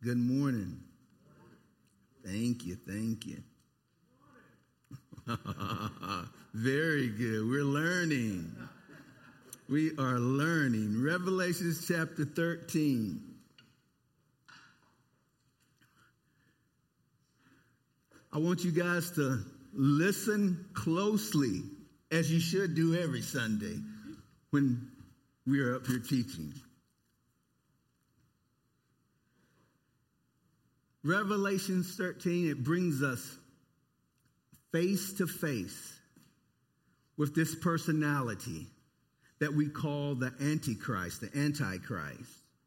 Good morning. Thank you. Very good. We're learning. We are learning. Revelation chapter 13. I want you guys to listen closely, as you should do every Sunday when we are up here teaching. Revelation 13, it brings us face to face with this personality that we call the Antichrist, the Antichrist.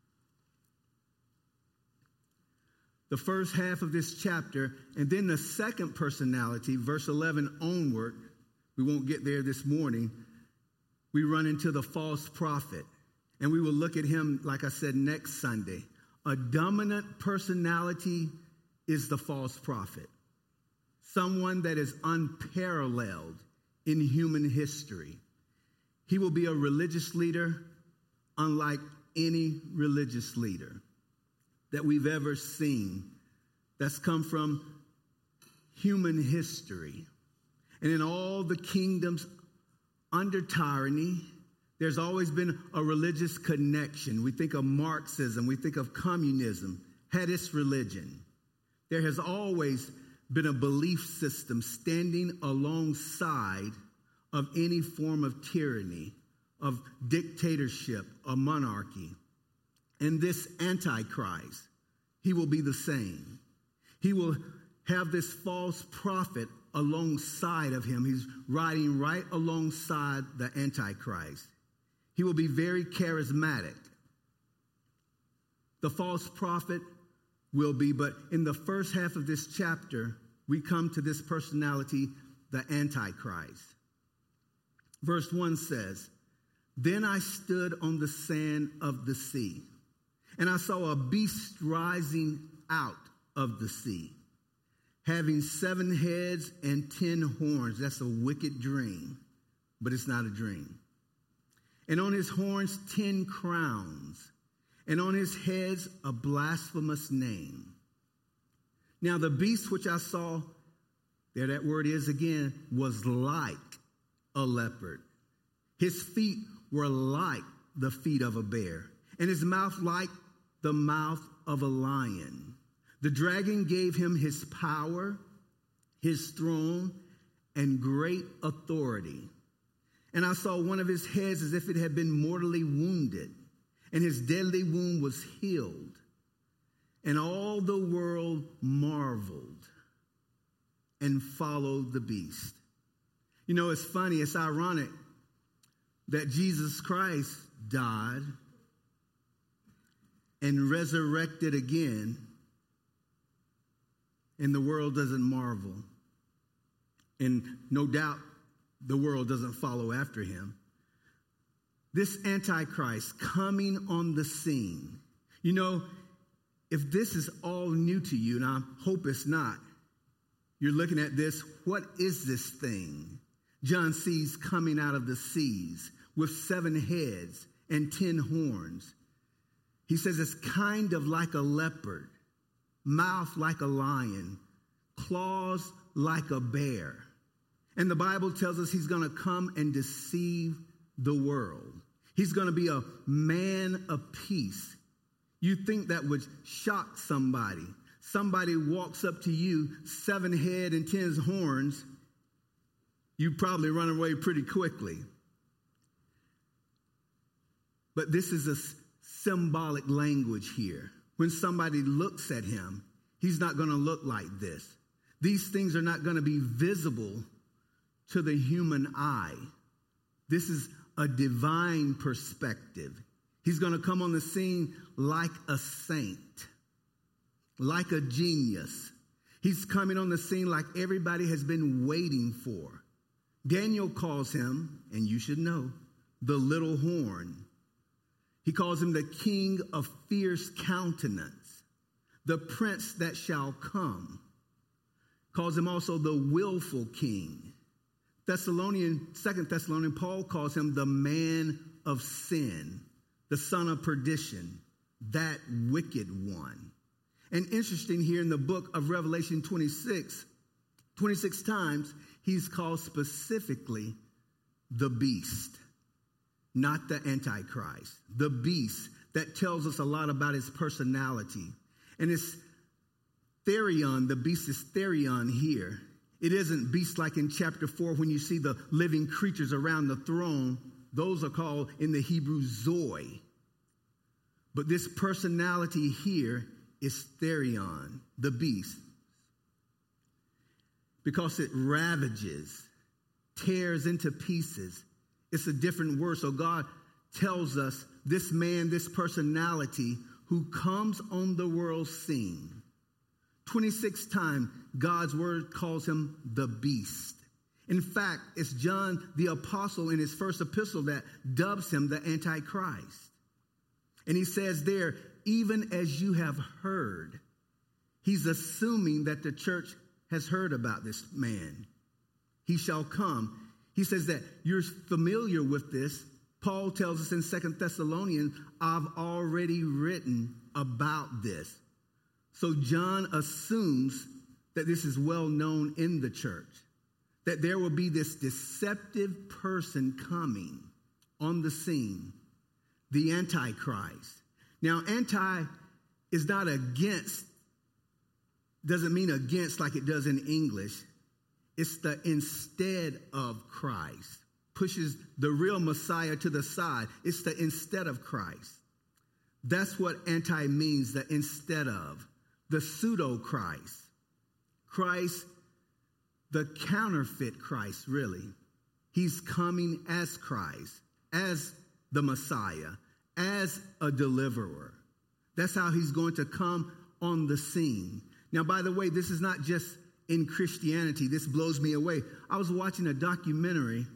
The first half of this chapter, and then the second personality, verse 11 onward, we won't get there this morning, we run into the false prophet. And we will look at him, like I said, next Sunday. A dominant personality is the false prophet. Someone that is unparalleled in human history. He will be a religious leader unlike any religious leader that we've ever seen that's come from human history. And in all the kingdoms under tyranny, there's always been a religious connection. We think of Marxism, we think of communism, had its religion. There has always been a belief system standing alongside of any form of tyranny, of dictatorship, or monarchy. And this Antichrist, he will be the same. He will have this false prophet alongside of him. He's riding right alongside the Antichrist. He will be very charismatic. The false prophet will be, but in the first half of this chapter, we come to this personality, the Antichrist. Verse 1 says, "Then I stood on the sand of the sea, and I saw a beast rising out of the sea, having 7 heads and 10 horns." That's a wicked dream, but it's not a dream. "And on his horns 10 crowns, and on his heads a blasphemous name. Now the beast which I saw," there that word is again, "was like a leopard. His feet were like the feet of a bear, and his mouth like the mouth of a lion. The dragon gave him his power, his throne, and great authority. And I saw one of his heads as if it had been mortally wounded, and his deadly wound was healed. And all the world marveled and followed the beast." You know, it's funny, it's ironic that Jesus Christ died and resurrected again, and the world doesn't marvel. And no doubt the world doesn't follow after him. This Antichrist coming on the scene. You know, if this is all new to you, and I hope it's not, you're looking at this, what is this thing John sees coming out of the seas with 7 heads and 10 horns? He says it's kind of like a leopard, mouth like a lion, claws like a bear. And the Bible tells us he's going to come and deceive the world. He's going to be a man of peace. You think that would shock somebody. Somebody walks up to you, 7 head and 10 horns, you probably run away pretty quickly. But this is a symbolic language here. When somebody looks at him, he's not going to look like this. These things are not going to be visible to the human eye. This is a divine perspective. He's going to come on the scene like a saint, like a genius. He's coming on the scene like everybody has been waiting for. Daniel calls him, and you should know, the little horn. He calls him the king of fierce countenance, the prince that shall come. Calls him also the willful king. 2 Thessalonians, Paul calls him the man of sin, the son of perdition, that wicked one. And interesting here in the book of Revelation 26 times, he's called specifically the beast, not the Antichrist. The beast, that tells us a lot about his personality. And it's Therion, the beast is Therion here. It isn't beast like in chapter 4 when you see the living creatures around the throne. Those are called in the Hebrew Zoe. But this personality here is Therion, the beast. Because it ravages, tears into pieces. It's a different word. So God tells us this man, this personality who comes on the world scene. 26 times, God's word calls him the beast. In fact, it's John the apostle in his first epistle that dubs him the Antichrist. And he says there, even as you have heard, he's assuming that the church has heard about this man. He shall come. He says that you're familiar with this. Paul tells us in 2 Thessalonians, I've already written about this. So John assumes that this is well known in the church, that there will be this deceptive person coming on the scene, the Antichrist. Now, anti is not against, doesn't mean against like it does in English. It's the instead of Christ. Pushes the real Messiah to the side. It's the instead of Christ. That's what anti means, the instead of. The pseudo-Christ. Christ, the counterfeit Christ, really. He's coming as Christ, as the Messiah, as a deliverer. That's how he's going to come on the scene. Now, by the way, this is not just in Christianity. This blows me away. I was watching a documentary,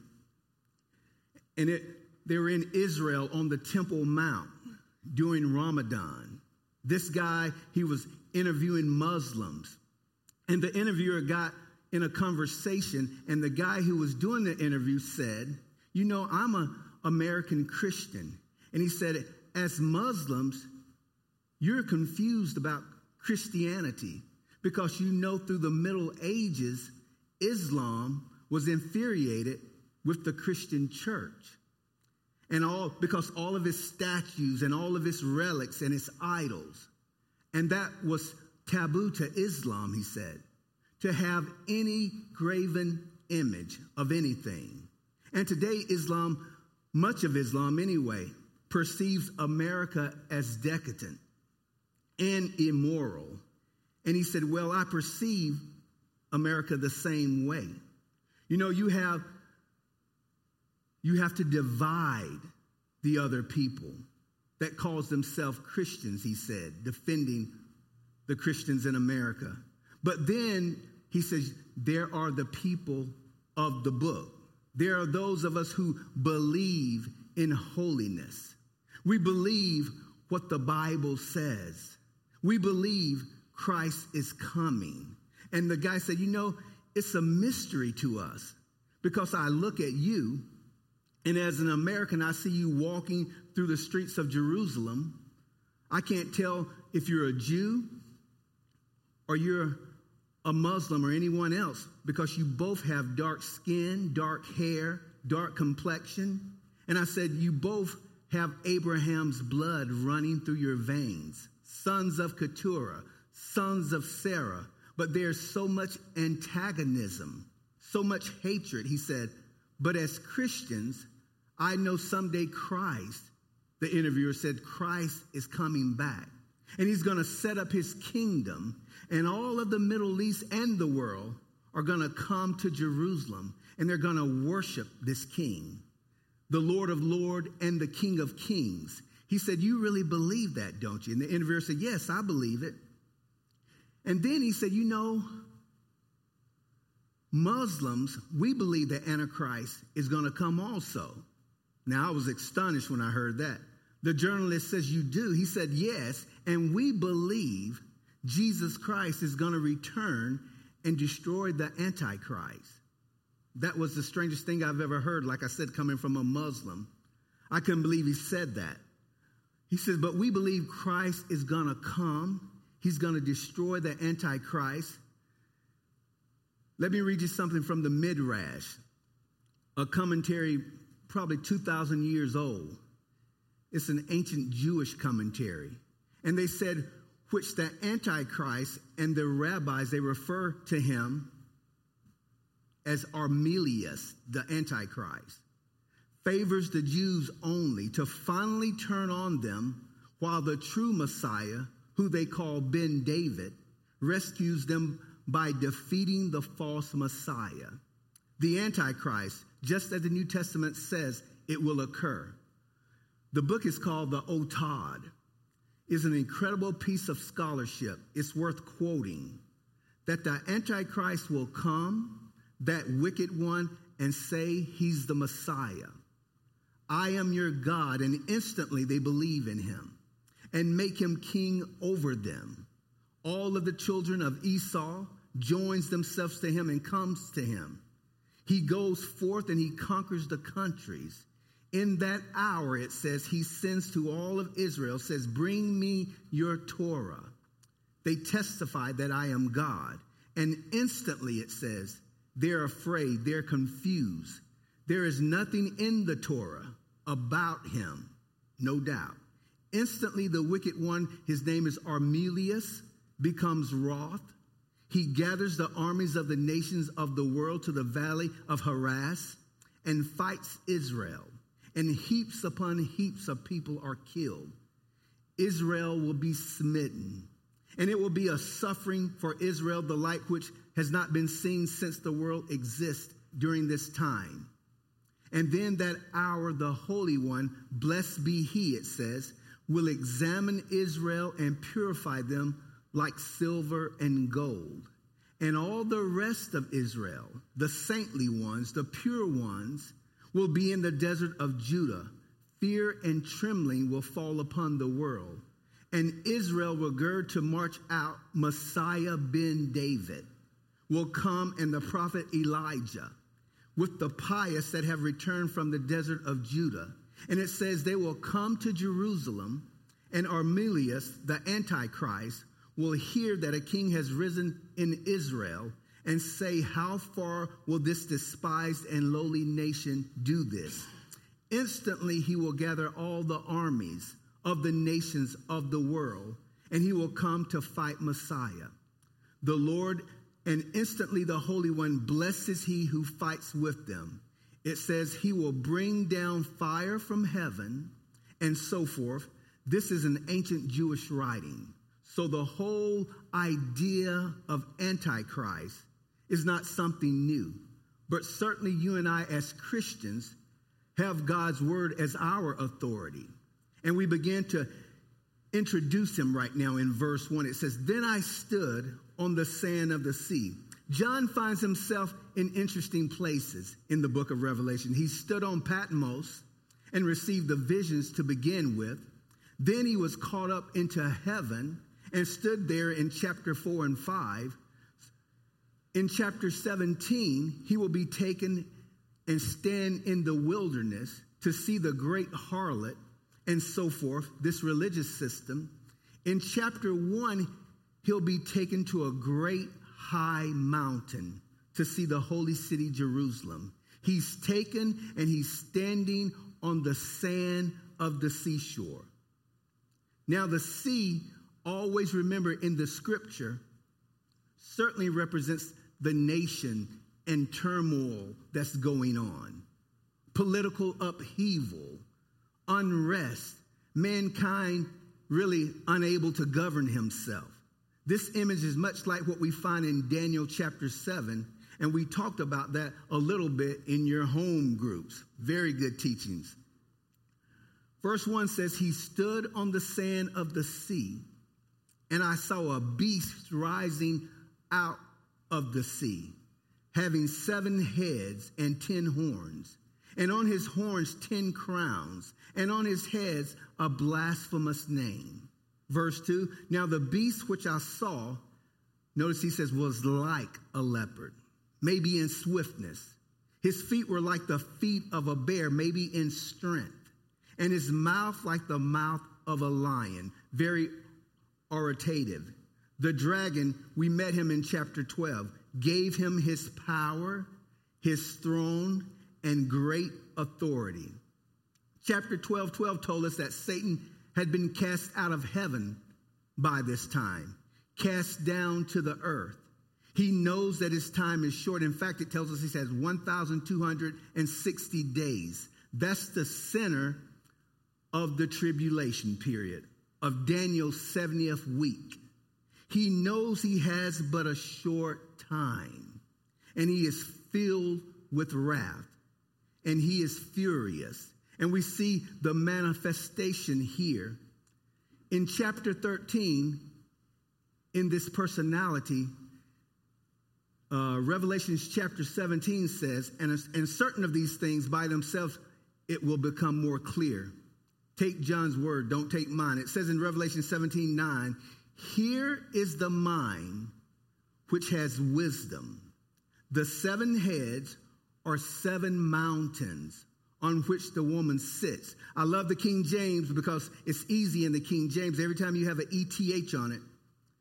and they were in Israel on the Temple Mount during Ramadan. This guy, he was interviewing Muslims. And the interviewer got in a conversation, and the guy who was doing the interview said, you know, I'm an American Christian. And he said, as Muslims, you're confused about Christianity because you know through the Middle Ages, Islam was infuriated with the Christian church. And because all of its statues and all of its relics and its idols. And that was taboo to Islam, he said, to have any graven image of anything. And today, Islam, much of Islam anyway, perceives America as decadent and immoral. And he said, well, I perceive America the same way. You know, you have to divide the other people that calls themselves Christians, he said, defending the Christians in America. But then he says, there are the people of the book. There are those of us who believe in holiness. We believe what the Bible says. We believe Christ is coming. And the guy said, you know, it's a mystery to us because I look at you, and as an American, I see you walking through the streets of Jerusalem. I can't tell if you're a Jew or you're a Muslim or anyone else because you both have dark skin, dark hair, dark complexion. And I said, you both have Abraham's blood running through your veins, sons of Keturah, sons of Sarah. But there's so much antagonism, so much hatred. He said, but as Christians, I know someday Christ, the interviewer said, Christ is coming back. And he's going to set up his kingdom. And all of the Middle East and the world are going to come to Jerusalem. And they're going to worship this king, the Lord of Lords and the King of Kings. He said, you really believe that, don't you? And the interviewer said, yes, I believe it. And then he said, you know, Muslims, we believe that Antichrist is going to come also. Now, I was astonished when I heard that. The journalist says, you do? He said, yes, and we believe Jesus Christ is going to return and destroy the Antichrist. That was the strangest thing I've ever heard, like I said, coming from a Muslim. I couldn't believe he said that. He said, but we believe Christ is going to come. He's going to destroy the Antichrist. Let me read you something from the Midrash, a commentary probably 2,000 years old. It's an ancient Jewish commentary. And they said, which the Antichrist and the rabbis, they refer to him as Armelius, the Antichrist, favors the Jews only to finally turn on them, while the true Messiah, who they call Ben David, rescues them by defeating the false Messiah. The Antichrist, just as the New Testament says it will occur. The book is called the Otad. It's an incredible piece of scholarship. It's worth quoting. That the Antichrist will come, that wicked one, and say he's the Messiah. I am your God, and instantly they believe in him and make him king over them. All of the children of Esau joins themselves to him and comes to him. He goes forth and he conquers the countries. In that hour, it says, he sends to all of Israel, says, bring me your Torah. They testify that I am God. And instantly, it says, they're afraid, they're confused. There is nothing in the Torah about him, no doubt. Instantly, the wicked one, his name is Armelius, becomes wroth. He gathers the armies of the nations of the world to the valley of Haras and fights Israel. And heaps upon heaps of people are killed. Israel will be smitten. And it will be a suffering for Israel, the like which has not been seen since the world exists during this time. And then that hour, the Holy One, blessed be he, it says, will examine Israel and purify them like silver and gold. And all the rest of Israel, the saintly ones, the pure ones, will be in the desert of Judah. Fear and trembling will fall upon the world. And Israel will gird to march out. Messiah ben David will come, and the prophet Elijah with the pious that have returned from the desert of Judah. And it says they will come to Jerusalem, and Armelius, the Antichrist, will hear that a king has risen in Israel and say, how far will this despised and lowly nation do this? Instantly he will gather all the armies of the nations of the world, and he will come to fight Messiah. The Lord, and instantly the Holy One blesses he who fights with them. It says he will bring down fire from heaven and so forth. This is an ancient Jewish writing. So the whole idea of Antichrist is not something new. But certainly you and I as Christians have God's word as our authority. And we begin to introduce him right now in verse 1. It says, then I stood on the sand of the sea. John finds himself in interesting places in the book of Revelation. He stood on Patmos and received the visions to begin with. Then he was caught up into heaven and stood there in chapter 4 and 5. In chapter 17, he will be taken and stand in the wilderness to see the great harlot and so forth, this religious system. In chapter 1, he'll be taken to a great high mountain to see the holy city, Jerusalem. He's taken and he's standing on the sand of the seashore. Now, the sea, always remember in the scripture, certainly represents the nation and turmoil that's going on. Political upheaval, unrest, mankind really unable to govern himself. This image is much like what we find in Daniel chapter 7, and we talked about that a little bit in your home groups. Very good teachings. Verse 1 says, he stood on the sand of the sea, and I saw a beast rising out of the sea, having 7 heads and 10 horns, and on his horns 10 crowns, and on his heads a blasphemous name. Verse 2, now the beast which I saw, notice he says, was like a leopard, maybe in swiftness. His feet were like the feet of a bear, maybe in strength, and his mouth like the mouth of a lion, very authoritative. The dragon, we met him in chapter 12, gave him his power, his throne, and great authority. Chapter 12 told us that Satan had been cast out of heaven by this time, cast down to the earth. He knows that his time is short. In fact, it tells us he has 1,260 days. That's the center of the tribulation period, of Daniel's 70th week. He knows he has but a short time, and he is filled with wrath, and he is furious. And we see the manifestation here. In chapter 13, in this personality, Revelations chapter 17 says, and certain of these things by themselves, it will become more clear. Take John's word, don't take mine. It says in Revelation 17:9, here is the mind which has wisdom. The 7 heads are 7 mountains on which the woman sits. I love the King James because it's easy in the King James. Every time you have an ETH on it,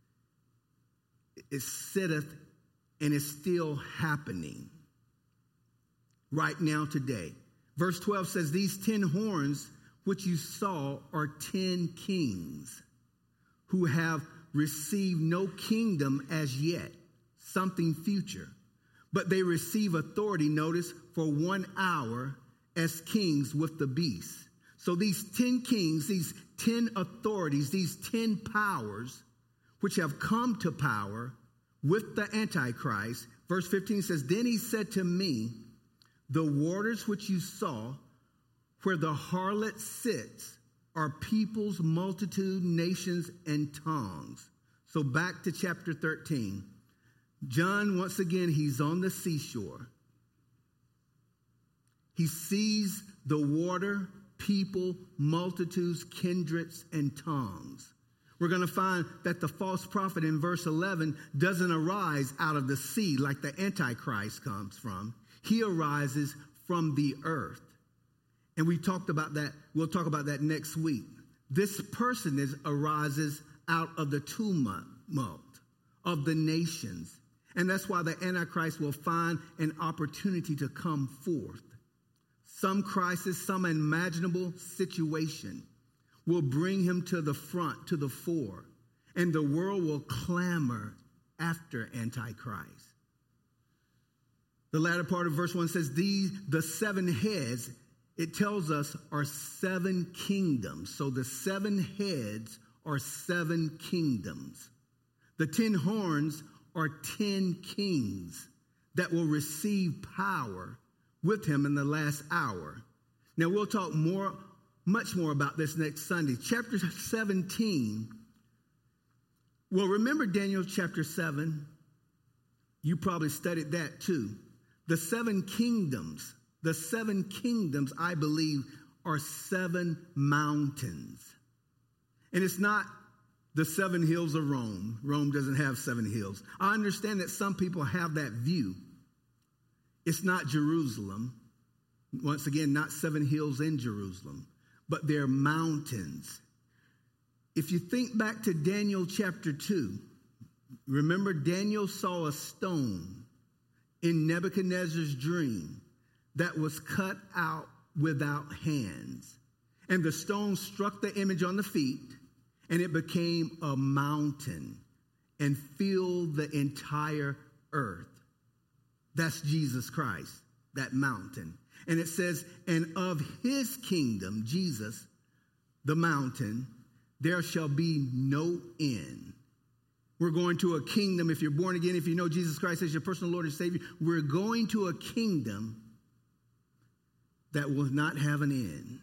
it sitteth, and it's still happening right now today. Verse 12 says, these 10 horns which you saw are 10 kings who have received no kingdom as yet, something future. But they receive authority, notice, for 1 hour as kings with the beast. So these 10 kings, these 10 authorities, these 10 powers, which have come to power with the Antichrist, verse 15 says, then he said to me, the waters which you saw, where the harlot sits, are peoples, multitude, nations, and tongues. So back to chapter 13. John, once again, he's on the seashore. He sees the water, people, multitudes, kindreds, and tongues. We're going to find that the false prophet in verse 11 doesn't arise out of the sea like the Antichrist comes from. He arises from the earth. And we talked about that. We'll talk about that next week. This person arises out of the tumult of the nations. And that's why the Antichrist will find an opportunity to come forth. Some crisis, some unimaginable situation will bring him to the front, to the fore. And the world will clamor after Antichrist. The latter part of verse 1 says, the 7 heads, it tells us, are 7 kingdoms. So the 7 heads are 7 kingdoms. The 10 horns are 10 kings that will receive power with him in the last hour. Now we'll talk much more about this next Sunday. Chapter 17. Well, remember Daniel chapter 7? You probably studied that too. The 7 kingdoms, I believe, are 7 mountains. And it's not the 7 hills of Rome. Rome doesn't have 7 hills. I understand that some people have that view. It's not Jerusalem. Once again, not 7 hills in Jerusalem, but they're mountains. If you think back to Daniel chapter 2, remember Daniel saw a stone in Nebuchadnezzar's dream that was cut out without hands. And the stone struck the image on the feet, and it became a mountain and filled the entire earth. That's Jesus Christ, that mountain. And it says, and of his kingdom, Jesus, the mountain, there shall be no end. We're going to a kingdom. If you're born again, if you know Jesus Christ as your personal Lord and Savior, we're going to a kingdom that will not have an end.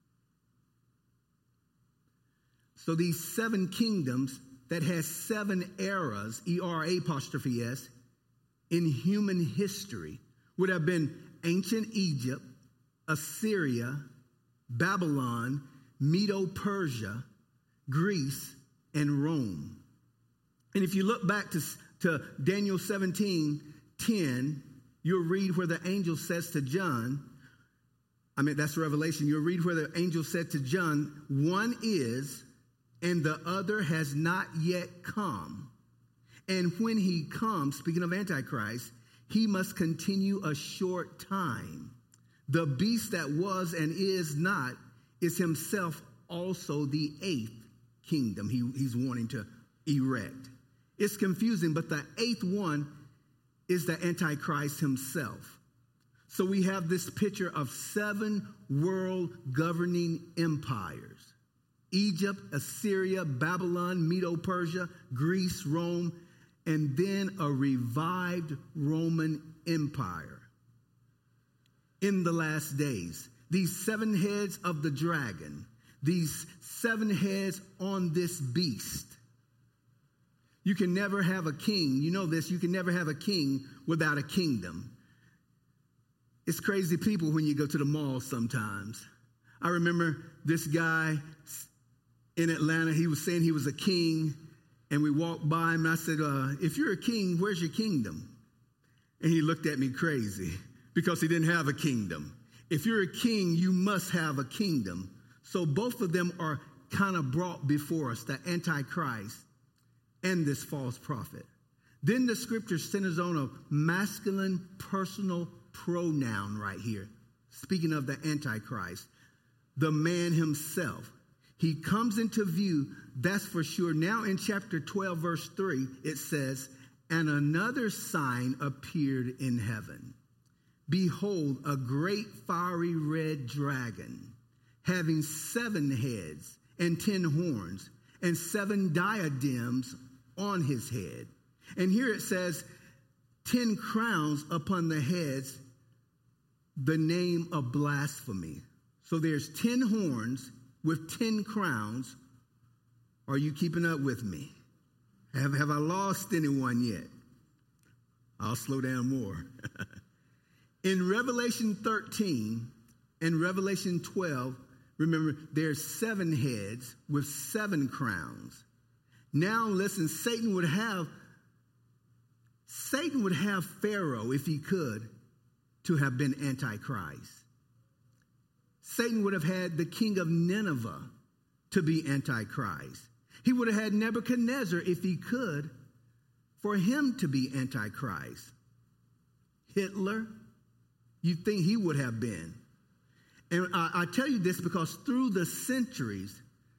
So these 7 kingdoms that has 7 eras, E-R-A', in human history would have been ancient Egypt, Assyria, Babylon, Medo-Persia, Greece, and Rome. And if you look back to Daniel 17:10, you'll read where the angel says to John, that's Revelation, you'll read where the angel said to John, one is, and the other has not yet come, And when he comes, speaking of Antichrist, he must continue a short time. The beast that was and is not is himself also the eighth kingdom he's wanting to erect. It's confusing, but the eighth one is the Antichrist himself. So we have this picture of 7 world governing empires: Egypt, Assyria, Babylon, Medo-Persia, Greece, Rome, and then a revived Roman Empire. In the last days, these 7 heads of the dragon, these 7 heads on this beast. You can never have a king. You know this. You can never have a king without a kingdom. It's crazy people when you go to the mall sometimes. I remember this guy in Atlanta. He was saying he was a king, and we walked by him, and I said, if you're a king, where's your kingdom? And he looked at me crazy because he didn't have a kingdom. If you're a king, you must have a kingdom. So both of them are kind of brought before us, the Antichrist and this false prophet. Then the scripture centers on a masculine personal pronoun right here. Speaking of the Antichrist, the man himself. He comes into view, that's for sure. Now in chapter 12, verse 3, it says, and another sign appeared in heaven. Behold, a great fiery red dragon, having 7 heads and 10 horns, and 7 diadems on his head. And here it says, 10 crowns upon the heads, the name of blasphemy. So there's 10 horns with 10 crowns. Are you keeping up with me? Have I lost anyone yet? I'll slow down more. In Revelation 13 and Revelation 12, remember, there's 7 heads with 7 crowns. Now listen, Satan would have Pharaoh, if he could, to have been Antichrist. Satan would have had the king of Nineveh to be Antichrist. He would have had Nebuchadnezzar, if he could, for him to be Antichrist. Hitler, you'd think he would have been. And I tell you this because through the centuries,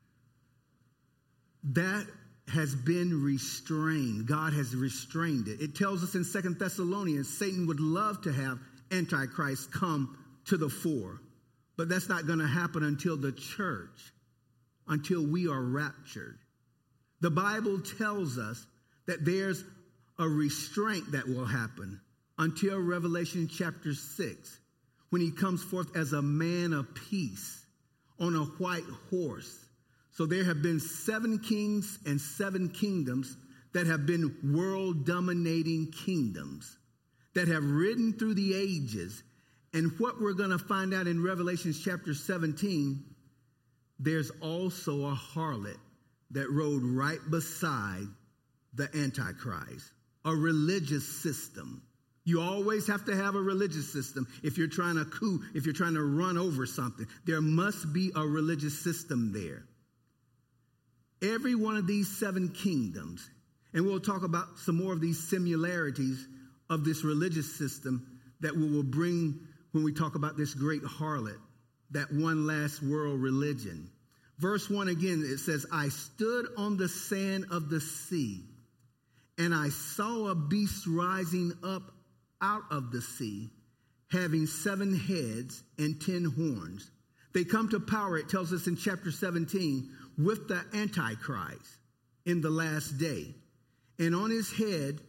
that has been restrained. God has restrained it. It tells us in 2 Thessalonians, Satan would love to have Antichrist come to the fore. But that's not going to happen until the church, until we are raptured. The Bible tells us that there's a restraint that will happen until Revelation chapter 6, when he comes forth as a man of peace on a white horse. So there have been 7 kings and 7 kingdoms that have been world-dominating kingdoms that have ridden through the ages. And what we're going to find out in Revelation chapter 17, there's also a harlot that rode right beside the Antichrist, a religious system. You always have to have a religious system. If you're trying to coup, if you're trying to run over something, there must be a religious system there. Every one of these 7 kingdoms, and we'll talk about some more of these similarities of this religious system that we will bring when we talk about this great harlot, that one last world religion. Verse 1 again, it says, I stood on the sand of the sea, and I saw a beast rising up out of the sea, having 7 heads and 10 horns. They come to power, it tells us in chapter 17, with the Antichrist in the last day. And on his head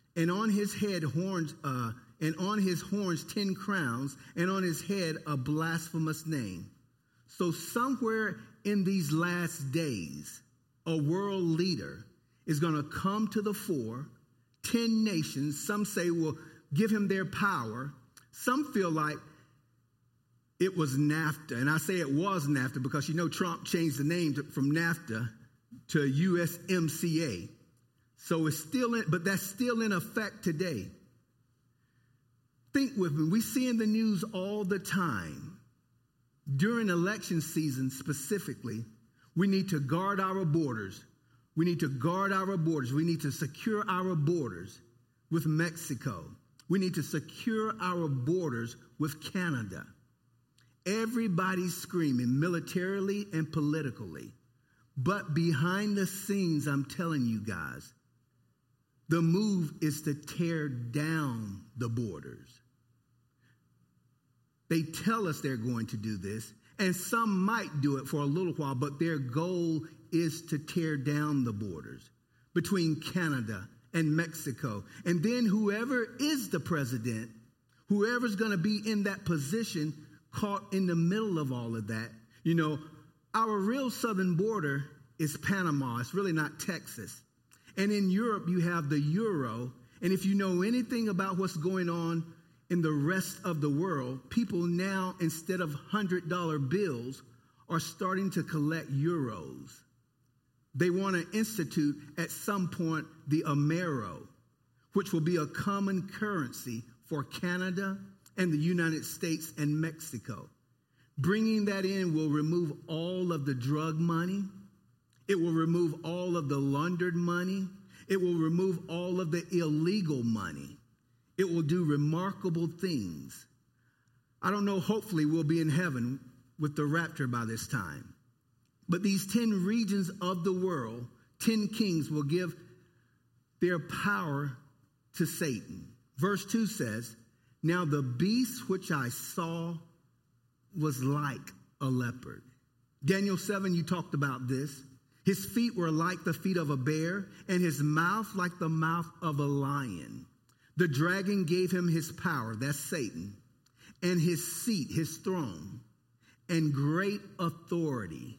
horns, and on his horns 10 crowns, and on his head a blasphemous name. So somewhere in these last days, a world leader is going to come to the fore. 10 nations, some say, will give him their power. Some feel like it was NAFTA. And I say it was NAFTA because, you know, Trump changed the name from NAFTA to USMCA. So it's still in, but that's still in effect today. Think with me. We see in the news all the time. During election season specifically, we need to guard our borders. We need to guard our borders. We need to secure our borders with Mexico. We need to secure our borders with Canada. Everybody's screaming militarily and politically. But behind the scenes, I'm telling you guys, the move is to tear down the borders. They tell us they're going to do this, and some might do it for a little while, but their goal is to tear down the borders between Canada and Mexico. And then whoever is the president, whoever's going to be in that position, caught in the middle of all of that. You know, our real southern border is Panama. It's really not Texas. And in Europe, you have the euro. And if you know anything about what's going on in the rest of the world, people now, instead of $100 bills, are starting to collect euros. They want to institute at some point the Amero, which will be a common currency for Canada and the United States and Mexico. Bringing that in will remove all of the drug money. It will remove all of the laundered money. It will remove all of the illegal money. It will do remarkable things. I don't know, hopefully we'll be in heaven with the rapture by this time. But these 10 regions of the world, 10 kings will give their power to Satan. Verse 2 says, now the beast which I saw was like a leopard. Daniel 7, you talked about this. His feet were like the feet of a bear, and his mouth like the mouth of a lion. The dragon gave him his power, that's Satan, and his seat, his throne, and great authority.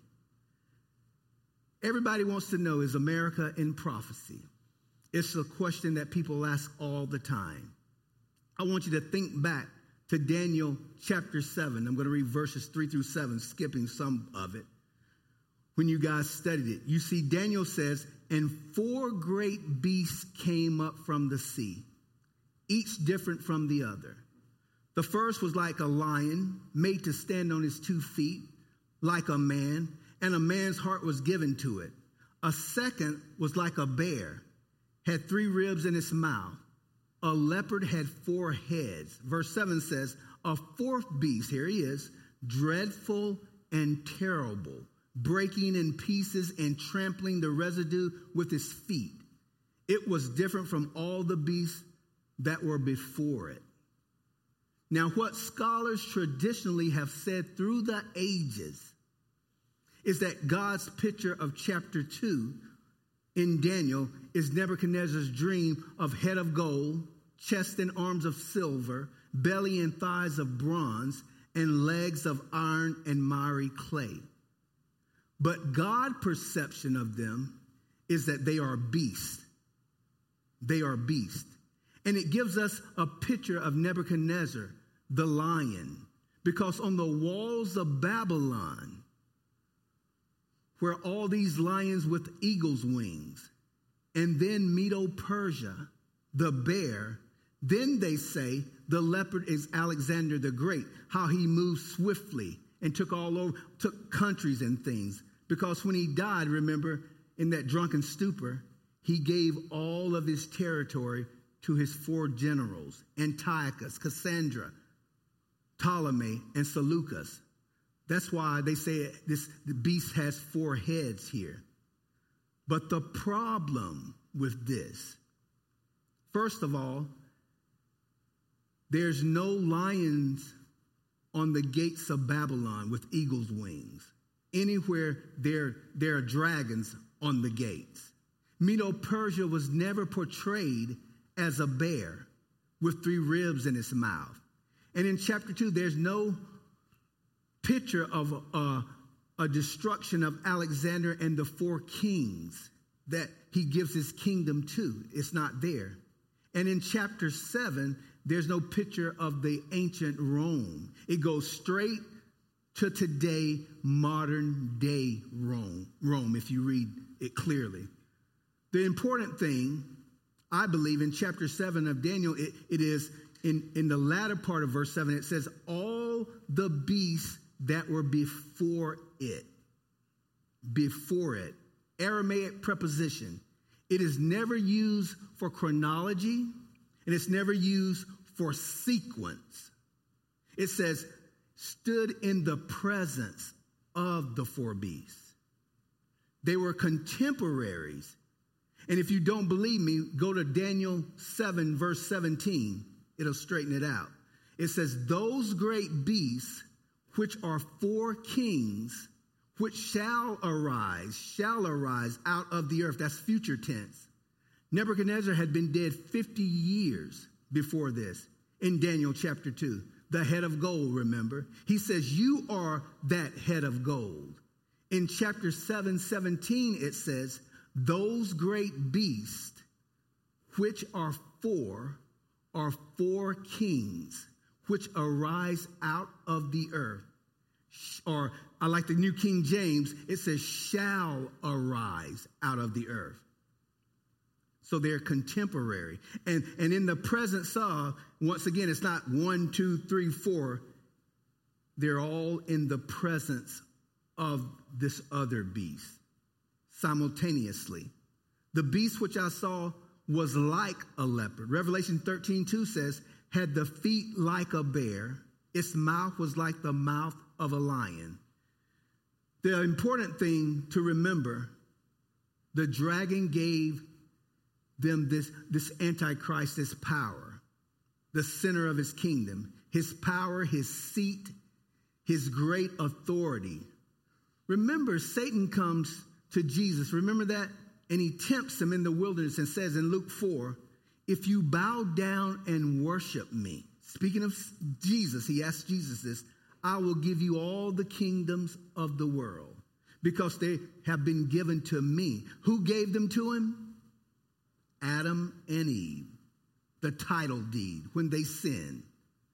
Everybody wants to know, is America in prophecy? It's a question that people ask all the time. I want you to think back to Daniel chapter 7. I'm going to read verses 3 through 7, skipping some of it. When you guys studied it, you see Daniel says, and 4 great beasts came up from the sea, each different from the other. The first was like a lion, made to stand on his 2 feet, like a man, and a man's heart was given to it. A second was like a bear, had 3 ribs in its mouth. A leopard had 4 heads. Verse 7 says, a 4th beast, here he is, dreadful and terrible, breaking in pieces and trampling the residue with his feet. It was different from all the beasts that were before it. Now, what scholars traditionally have said through the ages is that God's picture of chapter 2 in Daniel is Nebuchadnezzar's dream of head of gold, chest and arms of silver, belly and thighs of bronze, and legs of iron and miry clay. But God's perception of them is that they are beasts. They are beasts. And it gives us a picture of Nebuchadnezzar, the lion, because on the walls of Babylon, where all these lions with eagle's wings, and then Medo-Persia, the bear, then they say the leopard is Alexander the Great, how he moved swiftly and took countries and things. Because when he died, remember, in that drunken stupor, he gave all of his territory to his 4 generals, Antiochus, Cassandra, Ptolemy, and Seleucus. That's why they say the beast has 4 heads here. But the problem with this, first of all, there's no lions on the gates of Babylon with eagle's wings. Anywhere there are dragons on the gates. Medo-Persia was never portrayed as a bear with 3 ribs in its mouth. And in chapter 2, there's no picture of a destruction of Alexander and the 4 kings that he gives his kingdom to. It's not there. And in chapter 7, there's no picture of the ancient Rome. It goes straight to today, modern day Rome, if you read it clearly. The important thing, I believe, in chapter 7 of Daniel, it is in the latter part of verse 7, it says, all the beasts that were before it, Aramaic preposition. It is never used for chronology, and it's never used for sequence. It says, stood in the presence of the four beasts. They were contemporaries. And if you don't believe me, go to Daniel 7, verse 17. It'll straighten it out. It says, those great beasts, which are four kings, which shall arise out of the earth. That's future tense. Nebuchadnezzar had been dead 50 years before this in Daniel chapter 2. The head of gold, remember? He says, you are that head of gold. In chapter 7:17, it says, those great beasts, which are four kings, which arise out of the earth. Or I like the New King James, it says, shall arise out of the earth. So they're contemporary. And in the presence of, once again, it's not 1, 2, 3, 4. They're all in the presence of this other beast simultaneously. The beast which I saw was like a leopard. Revelation 13:2 says, had the feet like a bear. Its mouth was like the mouth of a lion. The important thing to remember, the dragon gave them this Antichrist, this power, the center of his kingdom, his power, his seat, his great authority. Remember, Satan comes to Jesus. Remember that? And he tempts him in the wilderness and says in Luke 4, if you bow down and worship me, speaking of Jesus, he asked Jesus this, I will give you all the kingdoms of the world because they have been given to me. Who gave them to him? Adam and Eve, the title deed when they sinned.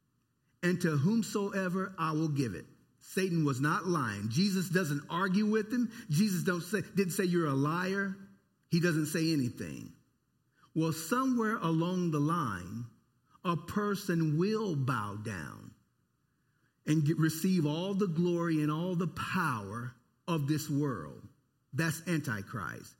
And to whomsoever I will give it. Satan was not lying. Jesus doesn't argue with him. Jesus didn't say you're a liar. He doesn't say anything. Well, somewhere along the line, a person will bow down and receive all the glory and all the power of this world. That's Antichrist.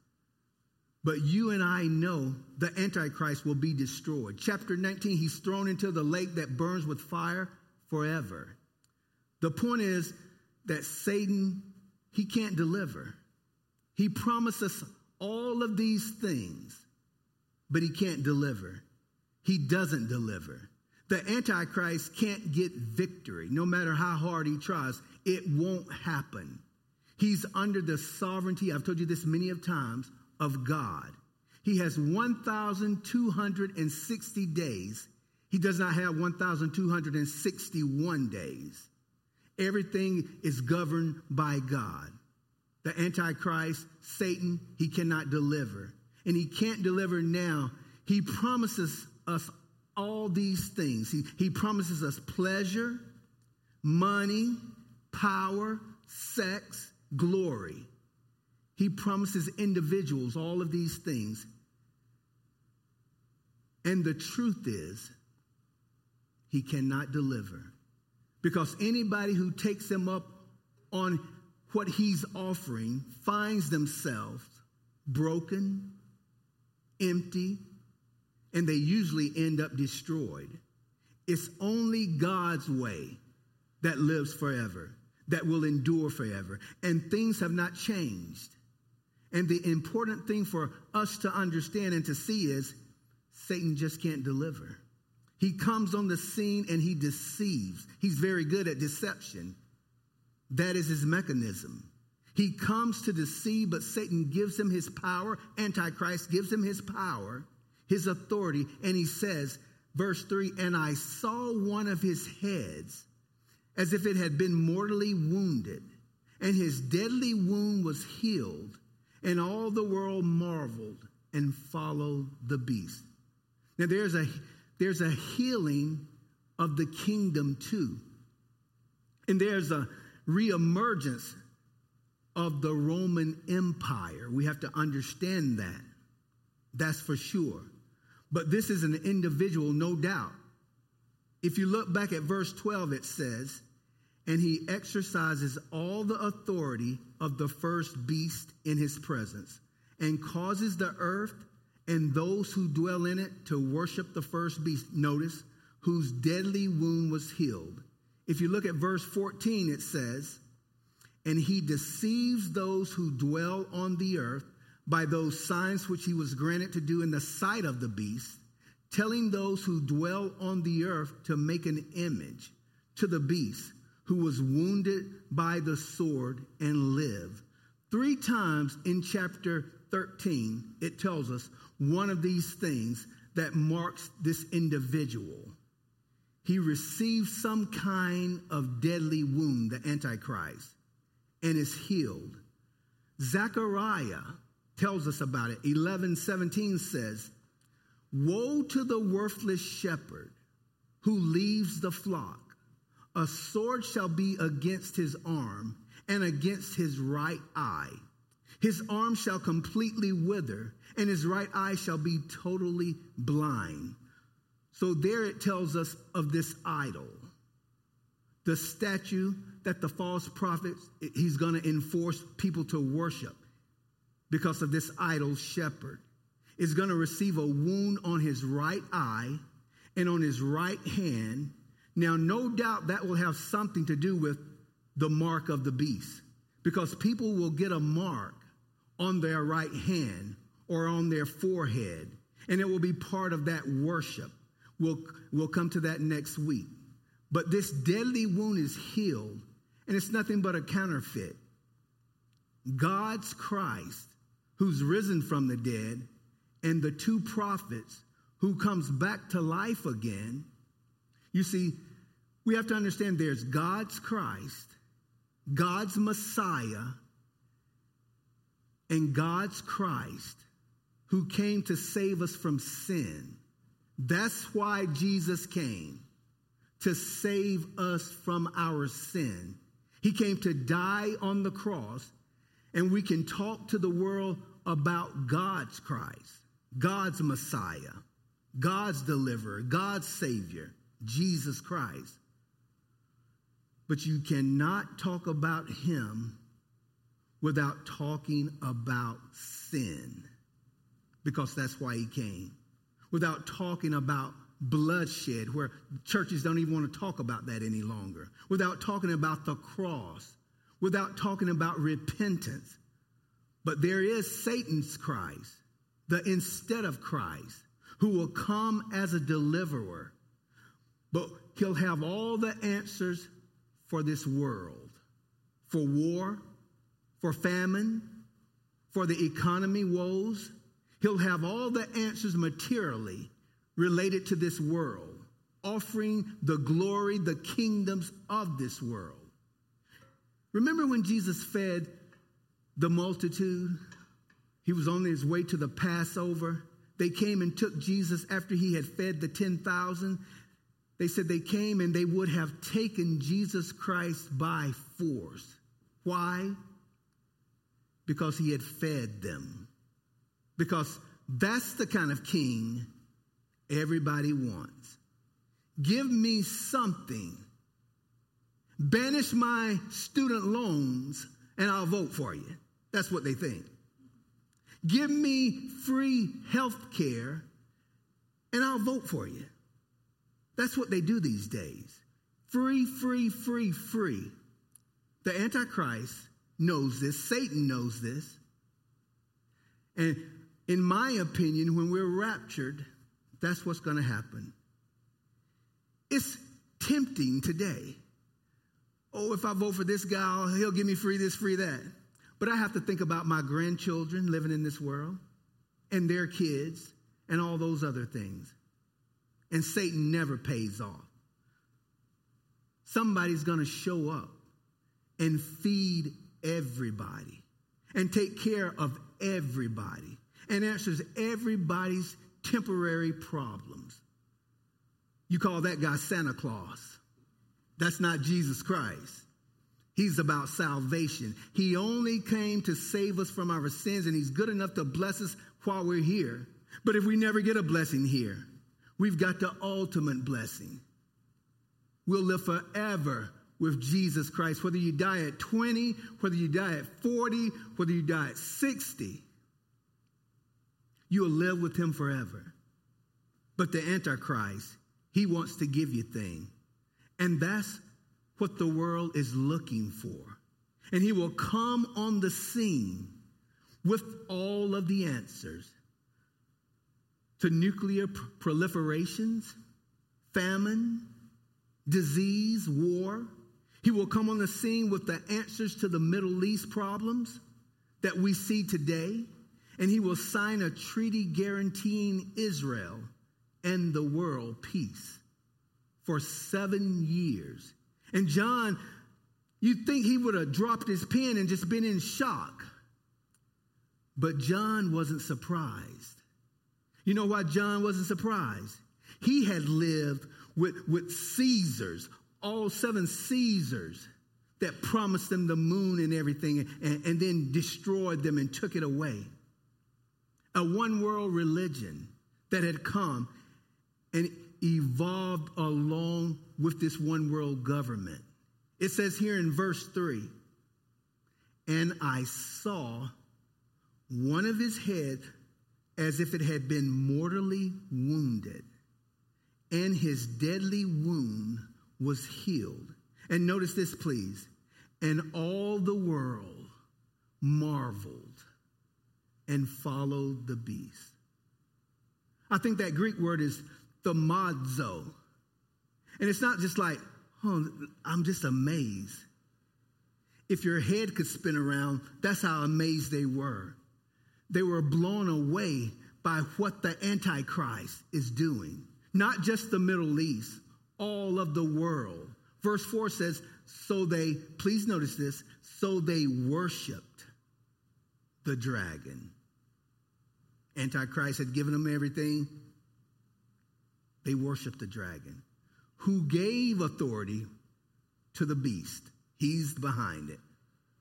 But you and I know the Antichrist will be destroyed. Chapter 19, he's thrown into the lake that burns with fire forever. The point is that Satan, he can't deliver. He promised us all of these things, but he can't deliver. He doesn't deliver. The Antichrist can't get victory. No matter how hard he tries, it won't happen. He's under the sovereignty, I've told you this many of times, of God. He has 1,260 days. He does not have 1,261 days. Everything is governed by God. The Antichrist, Satan, he cannot deliver. And he can't deliver now. He promises us all these things. He promises us pleasure, money, power, sex, glory. He promises individuals all of these things. And the truth is, he cannot deliver. Because anybody who takes him up on what he's offering finds themselves broken, empty, and they usually end up destroyed. It's only God's way that lives forever, that will endure forever. And things have not changed. And the important thing for us to understand and to see is Satan just can't deliver. He comes on the scene and he deceives. He's very good at deception. That is his mechanism. He comes to deceive, but Satan gives him his power. Antichrist gives him his power, his authority. And he says, verse 3, and I saw one of his heads as if it had been mortally wounded, and his deadly wound was healed, and all the world marveled and followed the beast. Now there's a healing of the kingdom too. And there's a reemergence of the Roman Empire. We have to understand that. That's for sure. But this is an individual, no doubt. If you look back at verse 12, it says, and he exercises all the authority of the first beast in his presence. and causes the earth and those who dwell in it to worship the first beast. Notice, whose deadly wound was healed. If you look at verse 14, it says, and he deceives those who dwell on the earth by those signs which he was granted to do in the sight of the beast, telling those who dwell on the earth to make an image to the beast who was wounded by the sword and live. 3 times in chapter 13, it tells us one of these things that marks this individual. He received some kind of deadly wound, the Antichrist, and is healed. Zechariah tells us about it. 11:17 says, woe to the worthless shepherd who leaves the flock. A sword shall be against his arm and against his right eye. His arm shall completely wither, and his right eye shall be totally blind. So there it tells us of this idol, the statue that the false prophet, he's going to enforce people to worship because of this idol shepherd. Is going to receive a wound on his right eye and on his right hand. Now, no doubt that will have something to do with the mark of the beast, because people will get a mark on their right hand or on their forehead, and it will be part of that worship. We'll come to that next week. But this deadly wound is healed, and it's nothing but a counterfeit. God's Christ, who's risen from the dead, and the 2 prophets who comes back to life again. You see, we have to understand there's God's Christ, God's Messiah, and God's Christ who came to save us from sin. That's why Jesus came, to save us from our sin. He came to die on the cross, and we can talk to the world about God's Christ, God's Messiah, God's deliverer, God's Savior, Jesus Christ. But you cannot talk about him without talking about sin, because that's why he came. Without talking about bloodshed, where churches don't even want to talk about that any longer. Without talking about the cross. Without talking about repentance. But there is Satan's Christ, the instead of Christ, who will come as a deliverer. But he'll have all the answers for this world, for war, for famine, for the economy woes. He'll have all the answers materially related to this world, offering the glory, the kingdoms of this world. Remember when Jesus fed the multitude? He was on his way to the Passover. They came and took Jesus after he had fed the 10,000. They said they came and they would have taken Jesus Christ by force. Why? Because he had fed them. Because that's the kind of king everybody wants. Give me something. Banish my student loans and I'll vote for you. That's what they think. Give me free health care and I'll vote for you. That's what they do these days. Free, free, free, free. The Antichrist knows this. Satan knows this. And in my opinion, when we're raptured, that's what's going to happen. It's tempting today. Oh, if I vote for this guy, he'll give me free this, free that. But I have to think about my grandchildren living in this world and their kids and all those other things. And Satan never pays off. Somebody's going to show up and feed everybody and take care of everybody and answers everybody's temporary problems. You call that guy Santa Claus. That's not Jesus Christ. He's about salvation. He only came to save us from our sins, and he's good enough to bless us while we're here. But if we never get a blessing here, we've got the ultimate blessing. We'll live forever with Jesus Christ, whether you die at 20, whether you die at 40, whether you die at 60. You will live with him forever. But the Antichrist, he wants to give you things. And that's what the world is looking for. And he will come on the scene with all of the answers to nuclear proliferations, famine, disease, war. He will come on the scene with the answers to the Middle East problems that we see today. And he will sign a treaty guaranteeing Israel and the world peace for 7 years. And John, you'd think he would have dropped his pen and just been in shock. But John wasn't surprised. You know why John wasn't surprised? He had lived with Caesars, all 7 Caesars that promised them the moon and everything and then destroyed them and took it away. A one-world religion that had come and evolved along with this one-world government. It says here in verse 3, and I saw one of his head as if it had been mortally wounded, and his deadly wound was healed. And notice this, please. And all the world marveled and followed the beast. I think that Greek word is thaumazo. And it's not just like, oh, I'm just amazed. If your head could spin around, that's how amazed they were. They were blown away by what the Antichrist is doing. Not just the Middle East, all of the world. Verse 4 says, so they, please notice this, so they worshiped the dragon. Antichrist had given them everything. They worshiped the dragon, who gave authority to the beast. He's behind it.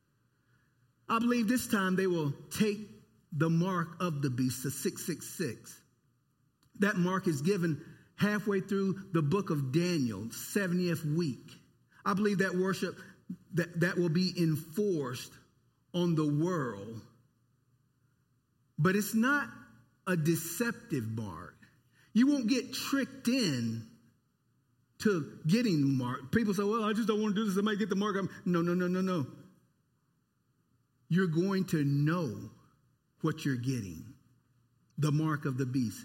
I believe this time they will take the mark of the beast, the 666. That mark is given halfway through the book of Daniel, 70th week. I believe that worship, that will be enforced on the world. But it's not a deceptive mark. You won't get tricked in to getting the mark. People say, well, I just don't want to do this. I might get the mark. No. You're going to know what you're getting. The mark of the beast.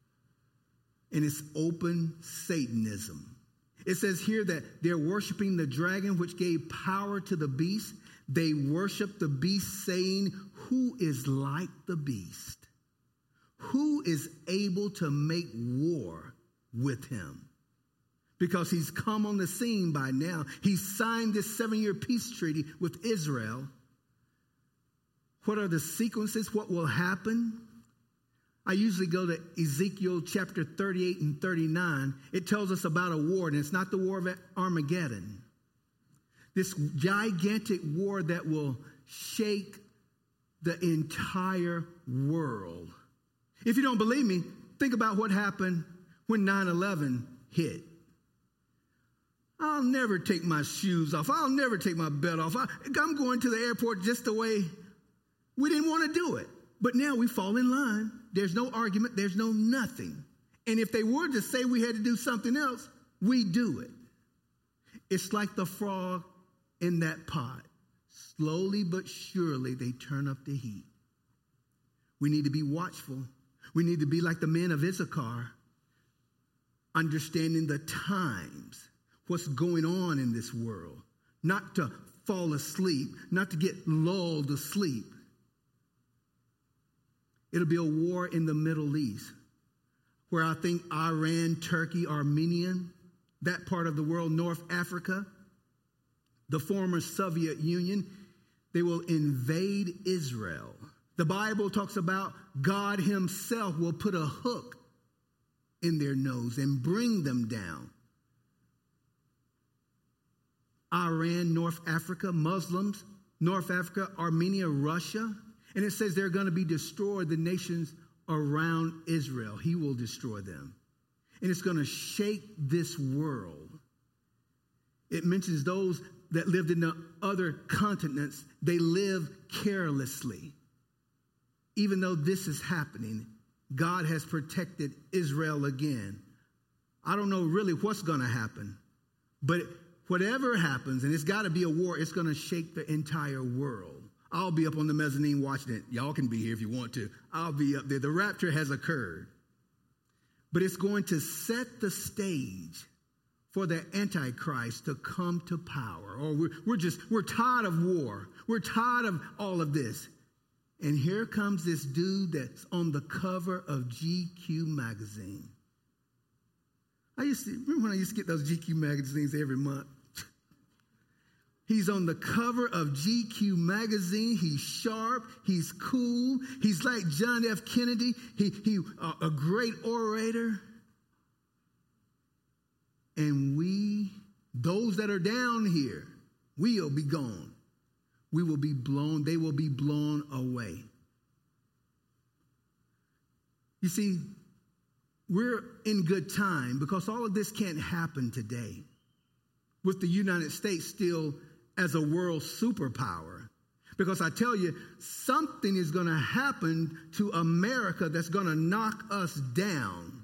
And it's open Satanism. It says here that they're worshiping the dragon, which gave power to the beast. They worship the beast, saying, who is like the beast? Who is able to make war with him? Because he's come on the scene by now. He's signed this 7-year peace treaty with Israel. What are the sequences? What will happen? I usually go to Ezekiel chapter 38 and 39. It tells us about a war, and it's not the war of Armageddon. This gigantic war that will shake the entire world. If you don't believe me, think about what happened when 9/11 hit. I'll never take my shoes off. I'll never take my belt off. I'm going to the airport just the way we didn't want to do it. But now we fall in line. There's no argument. There's no nothing. And if they were to say we had to do something else, we do it. It's like the frog in that pot. Slowly but surely they turn up the heat. We need to be watchful. We need to be like the men of Issachar, understanding the times, what's going on in this world. Not to fall asleep, not to get lulled to sleep. It'll be a war in the Middle East, where I think Iran, Turkey, Armenia, that part of the world, North Africa, the former Soviet Union, they will invade Israel. The Bible talks about God himself will put a hook in their nose and bring them down. Iran, North Africa, Muslims, North Africa, Armenia, Russia. And it says they're going to be destroyed, the nations around Israel. He will destroy them. And it's going to shake this world. It mentions those that lived in the other continents. They live carelessly. Even though this is happening God has protected Israel again. I don't know really what's going to happen, but whatever happens, and it's got to be a war, it's going to shake the entire world. I'll be up on the mezzanine watching it. Y'all can be here if you want to. I'll be up there. The rapture has occurred. But it's going to set the stage for the Antichrist to come to power. Or we're tired of war. We're tired of all of this. And here comes this dude that's on the cover of GQ magazine. Remember when I used to get those GQ magazines every month? He's on the cover of GQ magazine. He's sharp. He's cool. He's like John F. Kennedy. He a great orator. And those that are down here, we'll be gone. We will be blown. They will be blown away. You see, we're in good time because all of this can't happen today. With the United States still as a world superpower. Because I tell you, something is going to happen to America that's going to knock us down.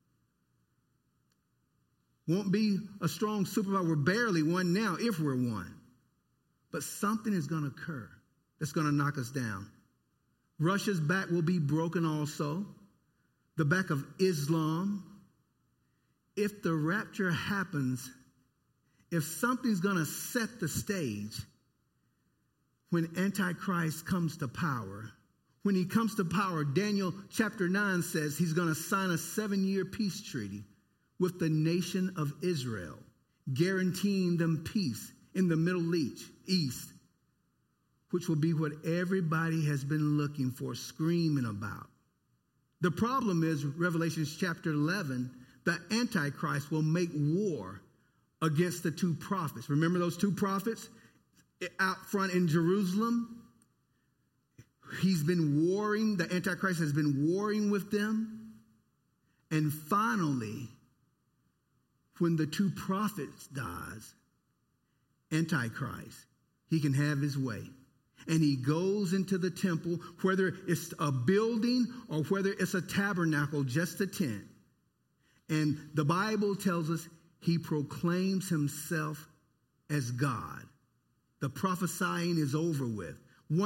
Won't be a strong superpower. We're barely one now, if we're one. But something is going to occur that's going to knock us down. Russia's back will be broken also. The back of Islam. If the rapture happens, if something's going to set the stage when Antichrist comes to power, when he comes to power, Daniel chapter 9 says he's going to sign a 7-year peace treaty with the nation of Israel, guaranteeing them peace in the Middle East, which will be what everybody has been looking for, screaming about. The problem is, Revelation chapter 11, the Antichrist will make war against the two prophets. Remember those two prophets out front in Jerusalem? He's been warring, the Antichrist has been warring with them. And finally, when the two prophets dies, Antichrist, he can have his way. And he goes into the temple, whether it's a building or whether it's a tabernacle, just a tent. And the Bible tells us he proclaims himself as God. The prophesying is over with.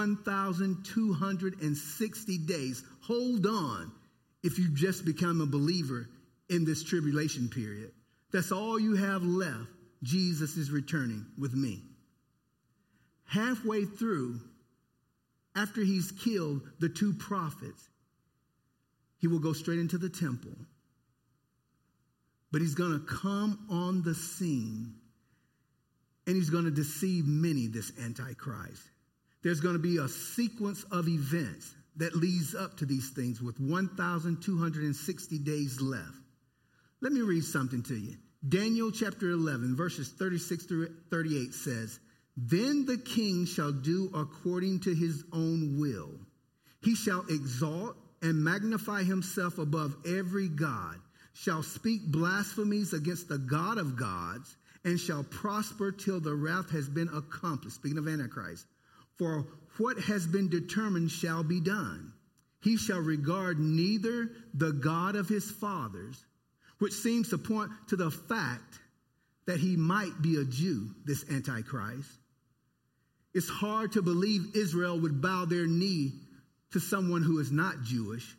1,260 days. Hold on if you just become a believer in this tribulation period. That's all you have left. Jesus is returning with me. Halfway through, after he's killed the two prophets, he will go straight into the temple. But he's going to come on the scene, and he's going to deceive many, this Antichrist. There's going to be a sequence of events that leads up to these things with 1,260 days left. Let me read something to you. Daniel chapter 11, verses 36 through 38 says, "Then the king shall do according to his own will. He shall exalt and magnify himself above every god, shall speak blasphemies against the God of gods, and shall prosper till the wrath has been accomplished." Speaking of Antichrist. "For what has been determined shall be done. He shall regard neither the God of his fathers," which seems to point to the fact that he might be a Jew, this Antichrist. It's hard to believe Israel would bow their knee to someone who is not Jewish,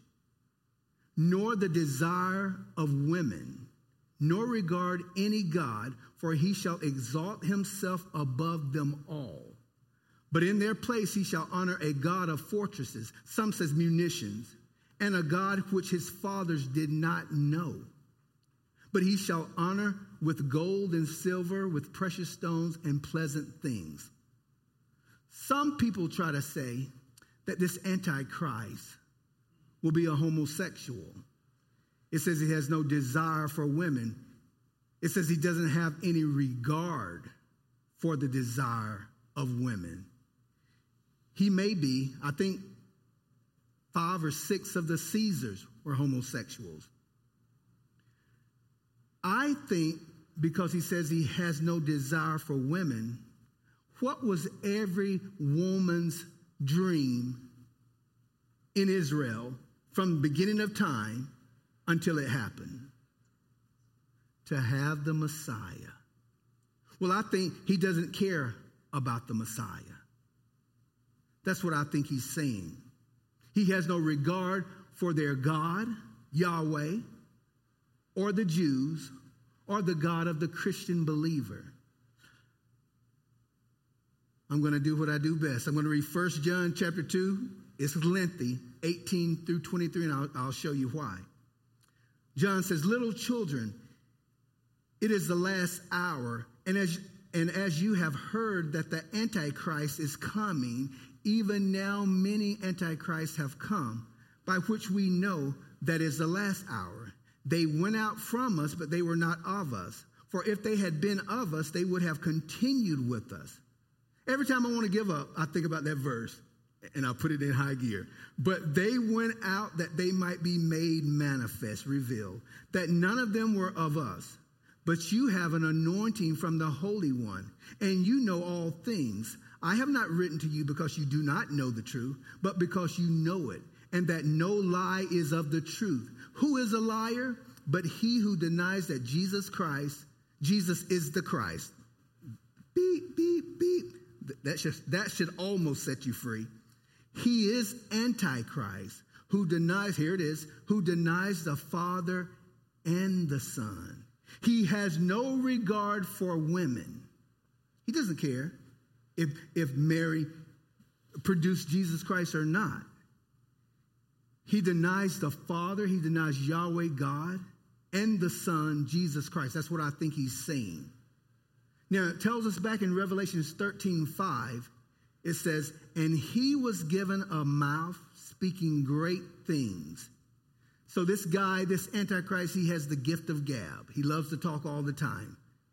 nor the desire of women, nor regard any God, for he shall exalt himself above them all. But in their place he shall honor a God of fortresses, some says munitions, and a God which his fathers did not know. But he shall honor with gold and silver, with precious stones and pleasant things. Some people try to say that this Antichrist will be a homosexual. It says he has no desire for women. It says he doesn't have any regard for the desire of women. He may be, I think 5 or 6 of the Caesars were homosexuals. I think because he says he has no desire for women, what was every woman's dream in Israel from the beginning of time until it happened. To have the Messiah. Well, I think he doesn't care about the Messiah. That's what I think he's saying. He has no regard for their God, Yahweh, or the Jews, or the God of the Christian believer. I'm going to do what I do best. I'm going to read 1 John chapter 2. It's lengthy, 18 through 23, and I'll show you why. John says, little children, it is the last hour, and as you have heard that the Antichrist is coming, even now many Antichrists have come, by which we know that is the last hour. They went out from us, but they were not of us. For if they had been of us, they would have continued with us. Every time I want to give up, I think about that verse, and I'll put it in high gear. But they went out that they might be made manifest, revealed, that none of them were of us. But you have an anointing from the Holy One, and you know all things. I have not written to you because you do not know the truth, but because you know it, and that no lie is of the truth. Who is a liar? But he who denies that Jesus is the Christ. Beep, beep, beep. That should almost set you free. He is Antichrist, who denies, here it is, who denies the Father and the Son. He has no regard for women. He doesn't care if Mary produced Jesus Christ or not. He denies the Father, he denies Yahweh God, and the Son, Jesus Christ. That's what I think he's saying. Now, it tells us back in Revelation 13:5, it says, and he was given a mouth speaking great things. So this guy, this Antichrist, he has the gift of gab. He loves to talk all the time.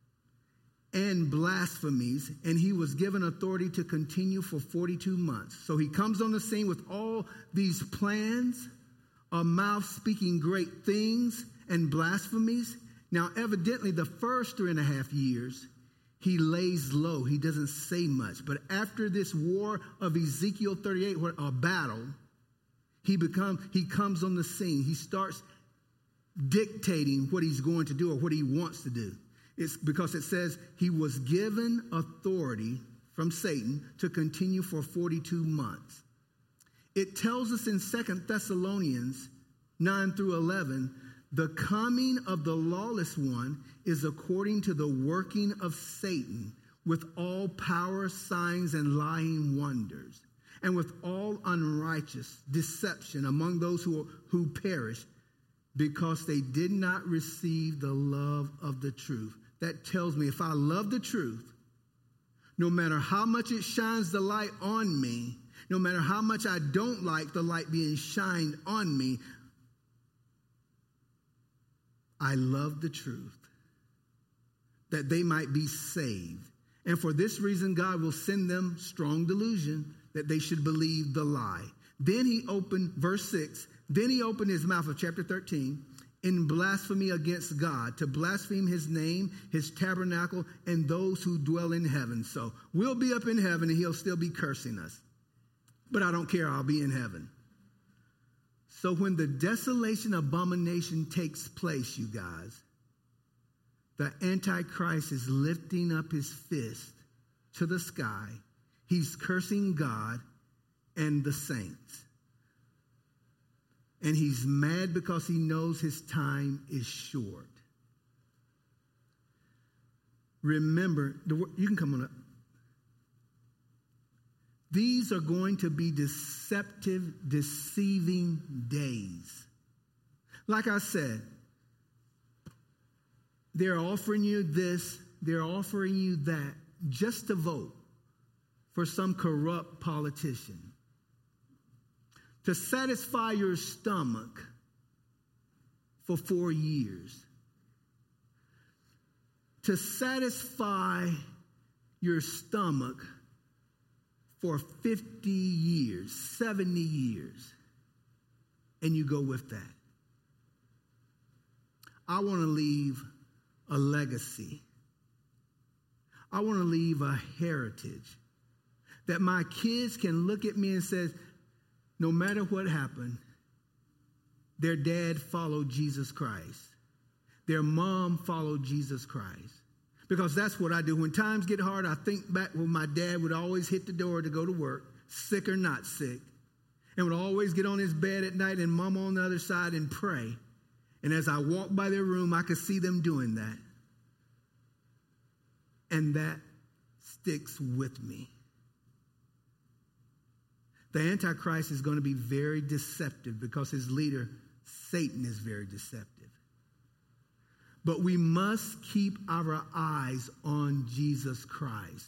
And blasphemies, and he was given authority to continue for 42 months. So he comes on the scene with all these plans, a mouth speaking great things and blasphemies. Now, evidently, the first 3.5 years, he lays low. He doesn't say much. But after this war of Ezekiel 38, a battle, he comes on the scene. He starts dictating what he's going to do or what he wants to do. It's because it says he was given authority from Satan to continue for 42 months. It tells us in 2 Thessalonians 9 through 11, the coming of the lawless one is according to the working of Satan with all power, signs, and lying wonders, and with all unrighteous deception among those who perish because they did not receive the love of the truth. That tells me if I love the truth, no matter how much it shines the light on me, no matter how much I don't like the light being shined on me, I love the truth, that they might be saved. And for this reason, God will send them strong delusion that they should believe the lie. Then he opened, verse 6, then he opened his mouth of chapter 13 in blasphemy against God, to blaspheme his name, his tabernacle, and those who dwell in heaven. So we'll be up in heaven and he'll still be cursing us. But I don't care, I'll be in heaven. So when the desolation abomination takes place, you guys, the Antichrist is lifting up his fist to the sky. He's cursing God and the saints. And he's mad because he knows his time is short. Remember, you can come on up. These are going to be deceptive, deceiving days. Like I said, they're offering you this, they're offering you that, just to vote for some corrupt politician. To satisfy your stomach for 4 years. To satisfy your stomach for 50 years, 70 years, and you go with that. I want to leave a legacy. I want to leave a heritage that my kids can look at me and say, no matter what happened, their dad followed Jesus Christ. Their mom followed Jesus Christ. Because that's what I do. When times get hard, I think back when my dad would always hit the door to go to work, sick or not sick, and would always get on his bed at night and mom on the other side and pray. And as I walked by their room, I could see them doing that. And that sticks with me. The Antichrist is going to be very deceptive because his leader, Satan, is very deceptive. But we must keep our eyes on Jesus Christ.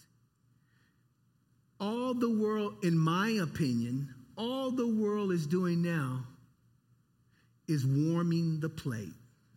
All the world, in my opinion, all the world is doing now is warming the plate.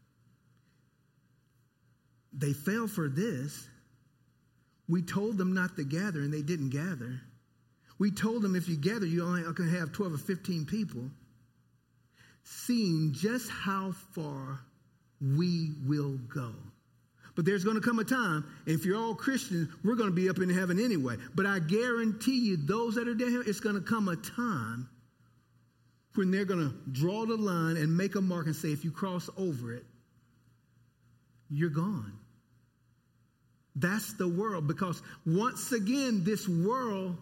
They fell for this. We told them not to gather, and they didn't gather. We told them if you gather, you only can have 12 or 15 people. Seeing just how far we will go. But there's going to come a time, and if you're all Christians, we're going to be up in heaven anyway. But I guarantee you, those that are there, it's going to come a time when they're going to draw the line and make a mark and say, if you cross over it, you're gone. That's the world, because once again, this world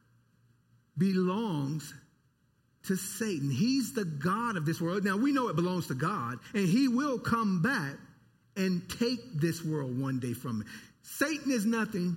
belongs to Satan. He's the God of this world. Now, we know it belongs to God, and he will come back and take this world one day from it. Satan is nothing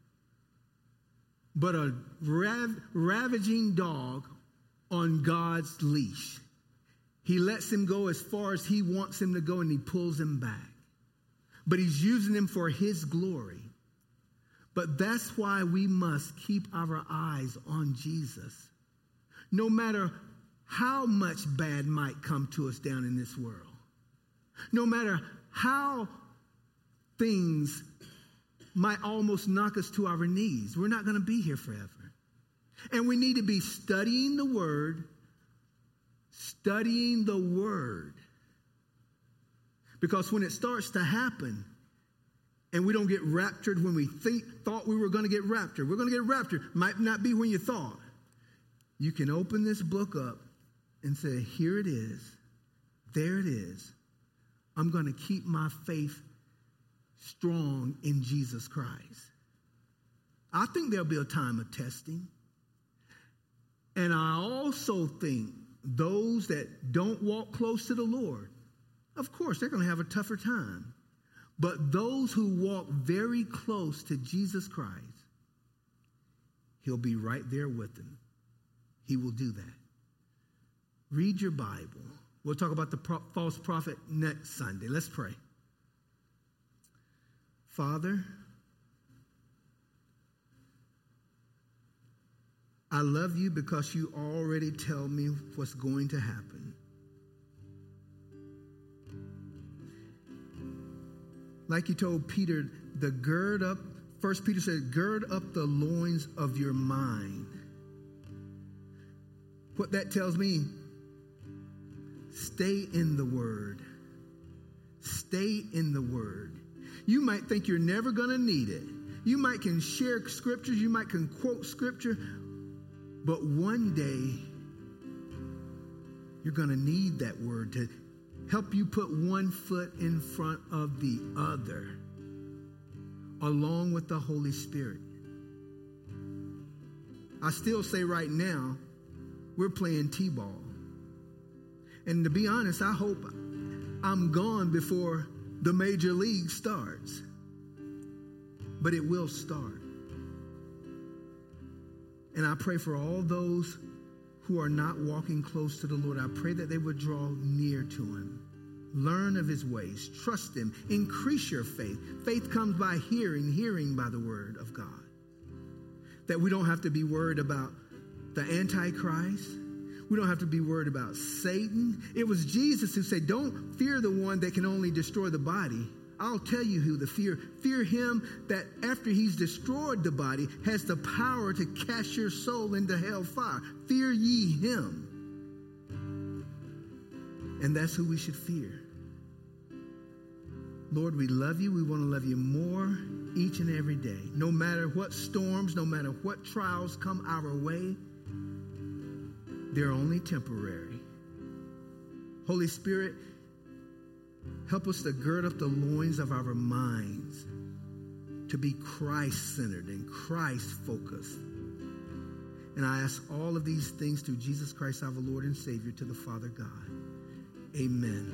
but a ravaging dog on God's leash. He lets him go as far as he wants him to go, and he pulls him back. But he's using him for his glory. But that's why we must keep our eyes on Jesus. No matter how much bad might come to us down in this world. No matter how things might almost knock us to our knees. We're not going to be here forever. And we need to be studying the Word. Studying the Word. Because when it starts to happen, and we don't get raptured when we thought we were going to get raptured. We're going to get raptured. Might not be when you thought. You can open this book up and say, here it is. There it is. I'm going to keep my faith strong in Jesus Christ. I think there'll be a time of testing. And I also think those that don't walk close to the Lord, of course, they're going to have a tougher time. But those who walk very close to Jesus Christ, he'll be right there with them. He will do that. Read your Bible. We'll talk about the false prophet next Sunday. Let's pray. Father, I love you because you already tell me what's going to happen. Like you told Peter, First Peter said, gird up the loins of your mind. What that tells me, stay in the Word. Stay in the Word. You might think you're never going to need it. You might can share scriptures. You might can quote scripture. But one day, you're going to need that Word to help you put one foot in front of the other, along with the Holy Spirit. I still say right now, we're playing T-ball. And to be honest, I hope I'm gone before the major league starts. But it will start. And I pray for all those who are not walking close to the Lord. I pray that they would draw near to him. Learn of his ways. Trust him. Increase your faith. Faith comes by hearing, hearing by the word of God. That we don't have to be worried about the Antichrist. We don't have to be worried about Satan. It was Jesus who said, don't fear the one that can only destroy the body. I'll tell you who to fear. Fear him that after he's destroyed the body has the power to cast your soul into hellfire. Fear ye him. And that's who we should fear. Lord, we love you. We want to love you more each and every day. No matter what storms, no matter what trials come our way, they're only temporary. Holy Spirit, help us to gird up the loins of our minds to be Christ-centered and Christ-focused. And I ask all of these things through Jesus Christ, our Lord and Savior, to the Father God. Amen.